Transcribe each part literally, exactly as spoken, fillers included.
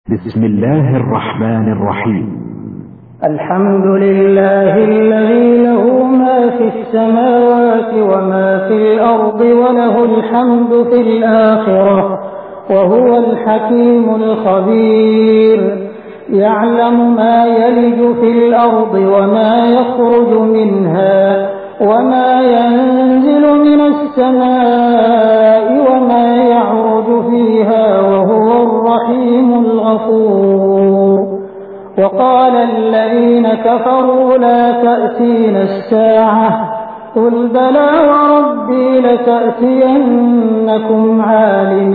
بسم الله الرحمن الرحيم. الحمد لله الذي له ما في السماوات وما في الأرض وله الحمد في الآخرة وهو الحكيم الخبير. يعلم ما يلج في الأرض وما يخرج منها وما ينزل من السماء وما يعرج فيها وهو الرحيم الغفور. وقال الذين كفروا لا تأتينا الساعة قل بلى وربي لتأتينكم عالم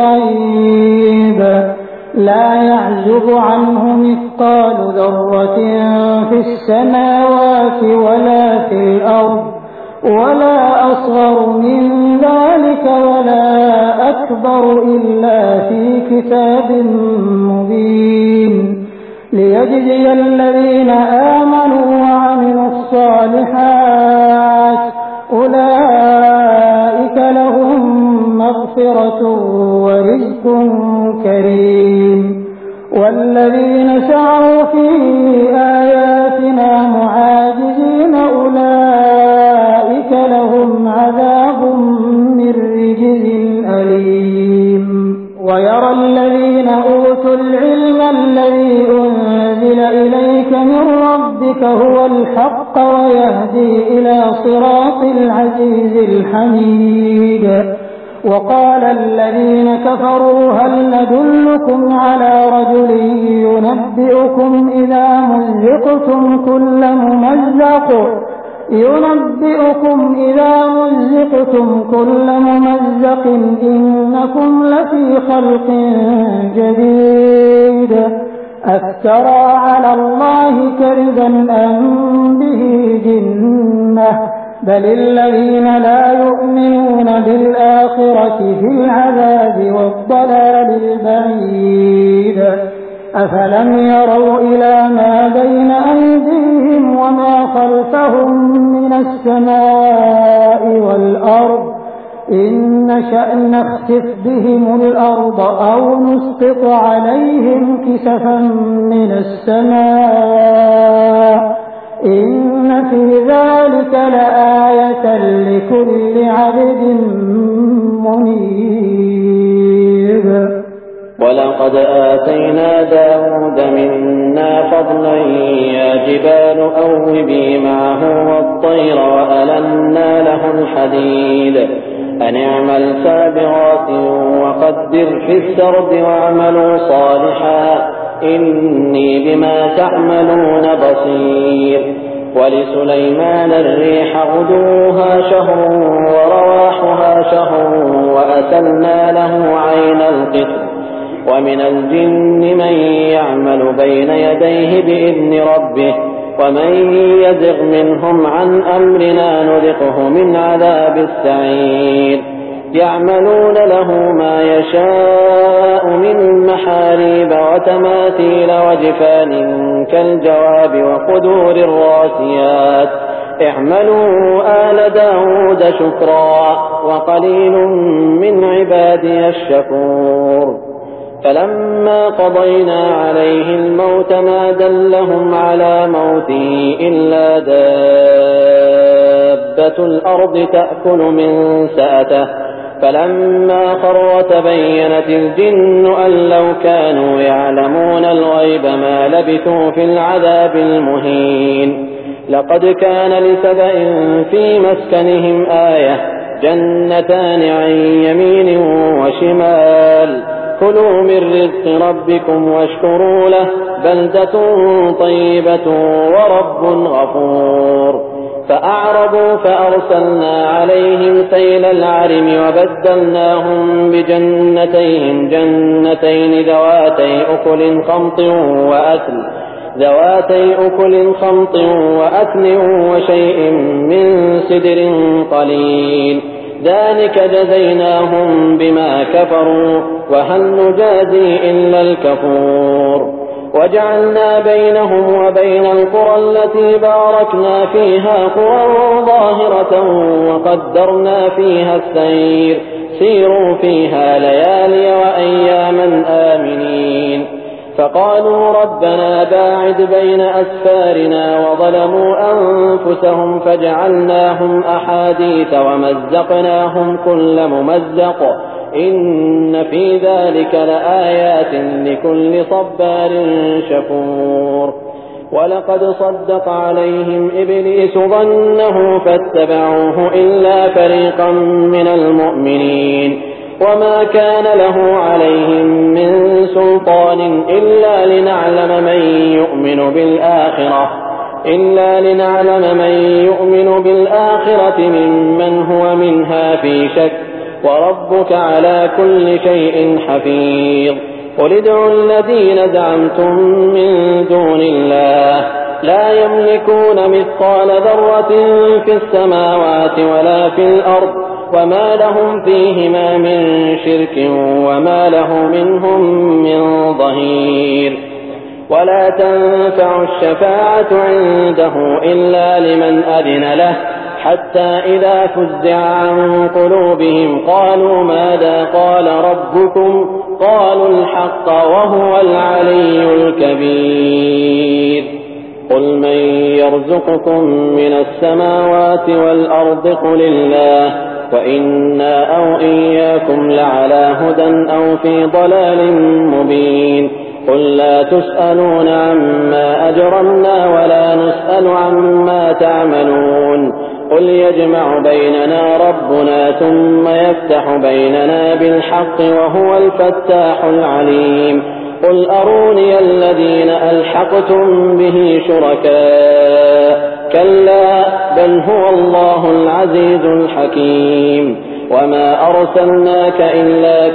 الغيب لا يعزب عنه مثقال ذرة في السماوات ولا في الأرض ولا أصغر من ذلك ولا أكبر إلا في كتاب مبين ليجزي الذين آمنوا وعملوا الصالحات أولئك لهم مغفرة ورزق كريم. والذين سعوا في آياتنا معاجزين أولئك لهم عذاب من رجز أليم. ويرى الذين أوتوا العلم الذي أنزل إليك من ربك هو الحق ويهدي إلى صراط العزيز الحميد. وقال الذين كفروا هل ندلكم على رجل ينبئكم إذا مزقتم كل ممزق ينبئكم إذا مزقتم كل ممزق إنكم لفي خلق جديد أفترى على الله كذبا أم به جنة بل الذين لا يؤمنون بالآخرة في العذاب والضلال البعيد. أفلم يروا إلى ما بين أيديهم وما خلفهم من السماء والأرض إن نشأ نخسف بهم الأرض أو نسقط عليهم كسفا من السماء إن في ذلك لآية لكل عبد منيب. ولقد آتينا داود منا فضلا يا جبال أوبي معه والطير وألنا له الحديد أن اعمل سابغات وقدر في السرد واعملوا صالحا إني بما تعملون بصير. ولسليمان الريح غدوها شهر ورواحها شهر وأسلنا له عين القطر ومن الجن من يعمل بين يديه بإذن ربه ومن يزغ منهم عن أمرنا نذقه من عذاب السعير. يعملون له ما يشاء من محاريب وتماثيل وجفان كالجواب وقدور الراسيات اعملوا آل داود شكرا وقليل من عبادي الشكور. فلما قضينا عليه الموت ما دلهم على موته إلا دابة الأرض تأكل من سأته فلما خر تبينت الجن أن لو كانوا يعلمون الغيب ما لبثوا في العذاب المهين. لقد كان لسبأ في مسكنهم آية جنتان عن يمين وشمال كلوا من رزق ربكم واشكروا له بلدة طيبة ورب غفور. فأعرضوا فأرسلنا عليهم سيل العرم وبدلناهم بجنتيهم جنتين ذواتي أكل خمط وأثل ذواتي أكل خمط وأثل وشيء من سدر قليل ذلك جزيناهم بما كفروا وهل نجازي إلا الكفور. وجعلنا بينهم وبين القرى التي باركنا فيها قرى ظاهرة وقدرنا فيها السير سيروا فيها ليالي وأياما آمنين فقالوا ربنا باعد بين أسفارنا وظلموا أنفسهم فجعلناهم أحاديث ومزقناهم كل ممزق إن في ذلك لآيات لكل صبار شكور ولقد صدق عليهم إبليس ظنه فاتبعوه إلا فريقا من المؤمنين وما كان له عليهم من سلطان إلا لنعلم من يؤمن بالآخرة إلا لنعلم من يؤمن بالآخرة ممن هو منها في شك وربك على كل شيء حفيظ قل ادعوا الذين زعمتم من دون الله لا يملكون مثقال ذرة في السماوات ولا في الأرض وما لهم فيهما من شرك وما له منهم من ظهير ولا تنفع الشفاعة عنده إلا لمن أذن له حتى إذا فزع عن قلوبهم قالوا ماذا قال ربكم قالوا الحق وهو العلي الكبير قل من يرزقكم من السماوات والأرض قل الله وإنا أو إياكم لعلى هدى أو في ضلال مبين قل لا تسألون عما أجرمنا ولا نسأل عما تعملون قل يجمع بيننا ربنا ثم يفتح بيننا بالحق وهو الفتاح العليم قل أروني الذين ألحقتم به شركاء كلا بل هو الله العزيز الحكيم وما أرسلناك إلا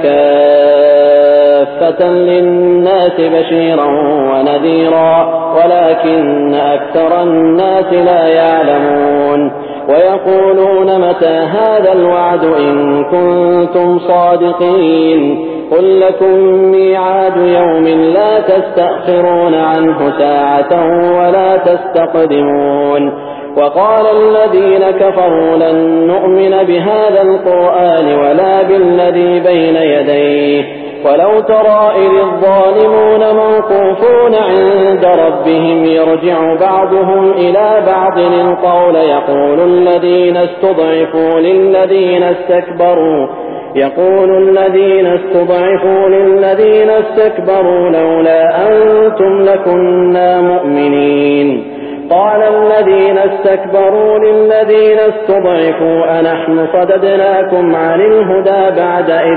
كافة للناس بشيرا ونذيرا ولكن أكثر الناس لا يعلمون ويقولون متى هذا الوعد إن كنتم صادقين قل لكم ميعاد يوم لا تستأخرون عنه ساعة ولا تستقدمون وقال الذين كفروا لن نؤمن بهذا القرآن ولا بالذي بين يديه ولو ترى إذ الظالمون موقوفون عند ربهم يرجع بعضهم إلى بعض القول يقول الذين استضعفوا للذين استكبروا يقول الذين استضعفوا للذين استكبروا لولا أنتم لكنا مؤمنين قال الذين استكبروا للذين استضعفوا أنحن صددناكم عن الهدى بعد إذ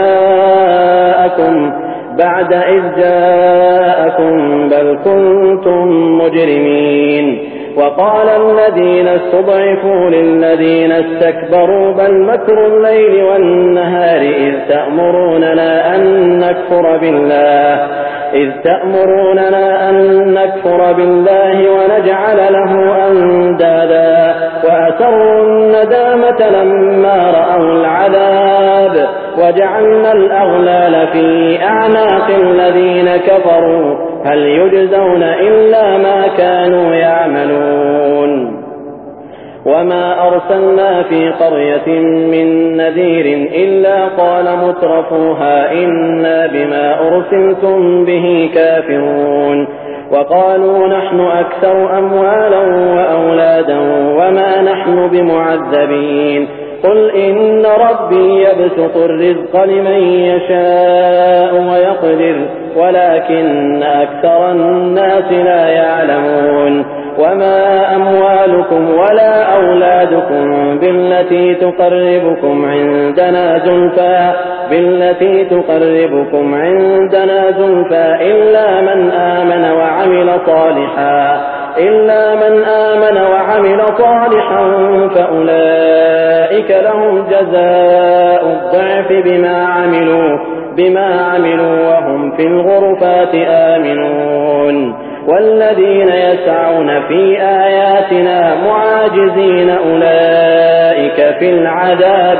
جاءكم بعد إذ جاءكم بل كنتم مجرمين وقال الذين استضعفوا للذين استكبروا بل مكر الليل والنهار إذ تأمروننا أن نكفر بالله إذ تأمروننا أن نكفر بالله ونجعل له أندادا وأسروا الندامة لما رأوا العذاب وجعلنا الأغلال في أعناق الذين كفروا هل يجزون إلا ما كانوا يعملون وما أرسلنا في قرية من نذير إلا قال مترفوها إنا بما أرسلتم به كافرون وقالوا نحن أكثر أموالا وأولادا وما نحن بمعذبين قل إن ربي يبسط الرزق لمن يشاء ويقدر ولكن أكثر الناس لا يعلمون وما أموالكم ولا أولادكم بالتي تقربكم عندنا زلفى بالتي تقربكم عندنا زلفى إلا من آمن وعمل صالحا إلا من آمن وعمل صالحا فأولئك لهم جزاء الضعف بما عملوا بما عملوا وهم في الغرفات آمنون والذين يسعون في آياتنا معاجزين أولئك في العذاب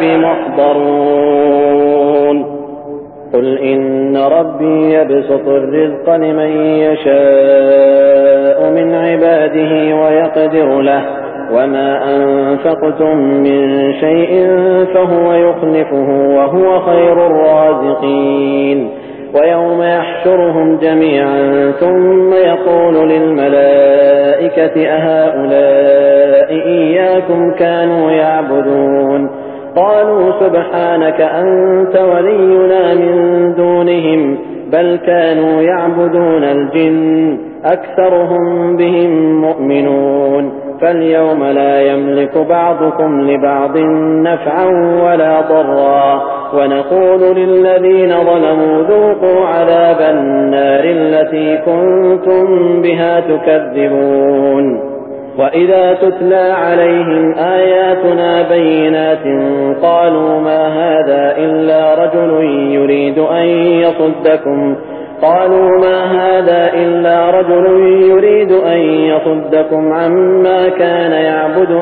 محضرون قل إن ربي يبسط الرزق لمن يشاء من عباده ويقدر له وما أنفقتم من شيء فهو يخلفه وهو خير الرازقين ويوم يحشرهم جميعا ثم يقول للملائكة أهؤلاء إياكم كانوا يعبدون قالوا سبحانك أنت ولينا من دونهم بل كانوا يعبدون الجن أكثرهم بهم مؤمنون فاليوم لا يملك بعضكم لبعض نفعا ولا ضرا ونقول للذين ظلموا ذوقوا عذاب النار التي كنتم بها تكذبون وإذا تتلى عليهم آياتنا بينات قالوا ما هذا إلا رجل يريد أن يصدكم قالوا ما هذا إلا رجل يريد أن يصدكم عما كان يعبد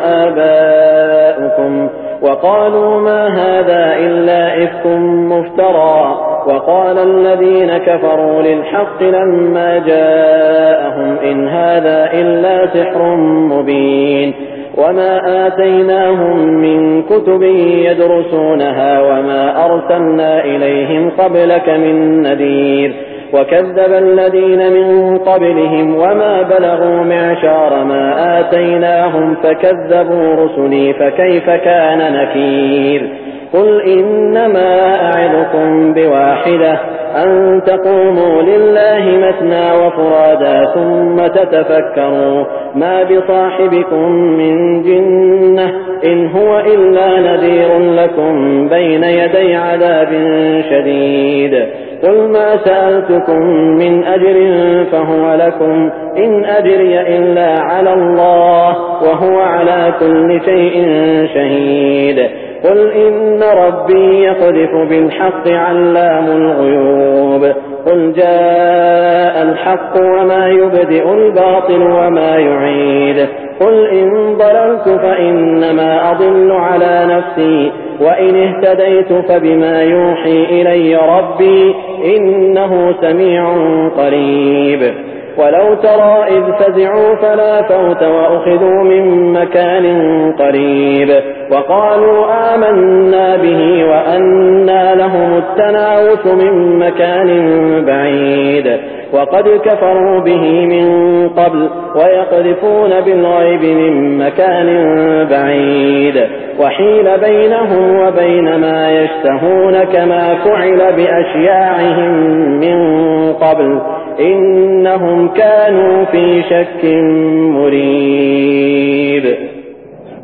آباؤكم وقالوا ما هذا إلا إفك مفترى وقال الذين كفروا للحق لما جاءهم إن هذا إلا سحر مبين وما آتيناهم من كتب يدرسونها وما أرسلنا إليهم قبلك من نذير وكذب الذين من قبلهم وما بلغوا معشار ما آتيناهم فكذبوا رسلي فكيف كان نكير قل إنما أعظكم بواحدة أن تقوموا لله مثنى وفرادا ثم تتفكروا ما بصاحبكم من جنة إن هو إلا نذير لكم بين يدي عذاب شديد قل ما سألتكم من أجر فهو لكم إن أجري إلا على الله وهو على كل شيء شهيد قل إن ربي يقذف بالحق علام الغيوب قل جاء الحق وما يبدئ الباطل وما يعيد قل إن ضللت فإنما أضل على نفسي وإن اهتديت فبما يوحي إلي ربي إنه سميع قريب ولو ترى إذ فزعوا فلا فوت وأخذوا من مكان قريب وقالوا آمنا به وأنى لهم التناوش من مكان بعيد وقد كفروا به من قبل ويقذفون بالغيب من مكان بعيد وحيل بينهم وبين ما يشتهون كما فعل بأشياعهم من قبل إنهم كانوا في شك مريب